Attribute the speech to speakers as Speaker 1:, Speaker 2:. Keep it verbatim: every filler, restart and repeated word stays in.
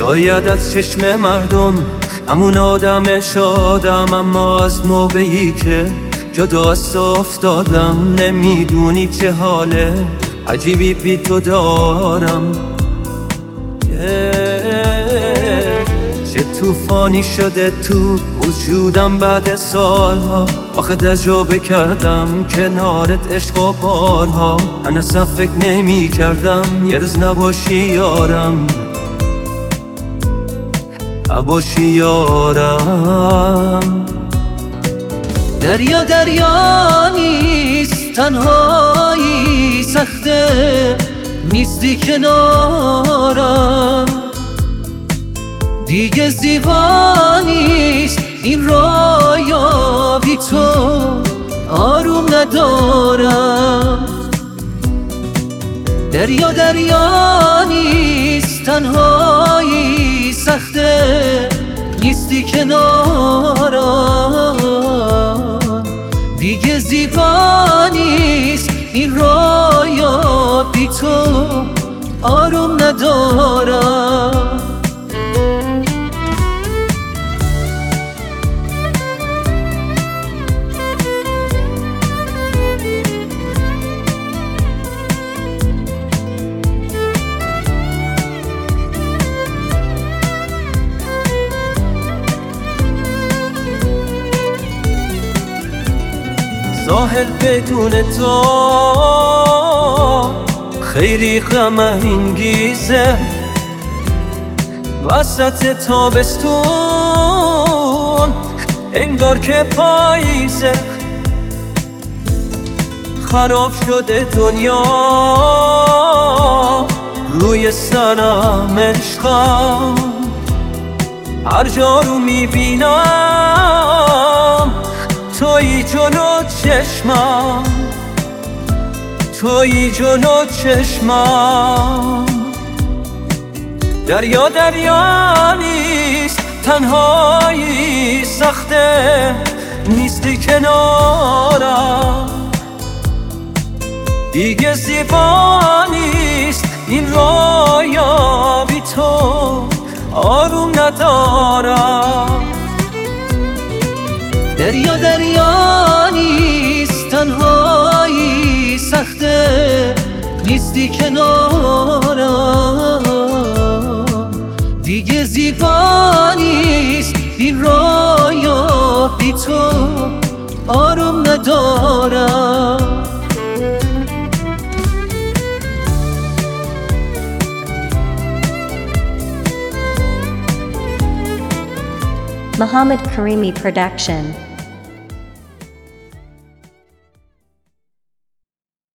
Speaker 1: شاید از چشم مردم همون آدم شادم، اما از موقعی که جدا از تو افتادم نمیدونی چه حاله عجیبی بی تو دارم. چه طوفانی شده تو وجودم بعد سالها، آخه تجربه کردم کنارت عشق و بارها. من اصلا فکر نمی کردم یه روز نباشی یارم، نباشی یارم.
Speaker 2: دریا دریا نیست، تنهایی سخته، نیستی کنارم. دیگه زیبانیست این رویا، بی تو آروم ندارم. دریا دریا نیست، تنهایی سخته، نیستی کنارم. دیگه زیبانیست این رویا، بی تو آروم ندارم.
Speaker 1: ظاهر بدون تو خیلی غم انگیزه، وسط تابستون انگار که پاییزه. خراب شده دنیا روی سرم عشقم، هر جا رو میبینم تویی جلو چشمم، تویی جلو چشمم. دریا دریا نیست، تنهایی سخته، نیستی کنارم. دیگه زیبا نیست این رویا، بی تو آروم ندارم.
Speaker 2: دریا دریا نیست، تنهایی سخته، نیستی کنارم. دیگه زیبا نیست این رویا، بی تو آروم ندارم.
Speaker 3: Muhammad Karimi Production.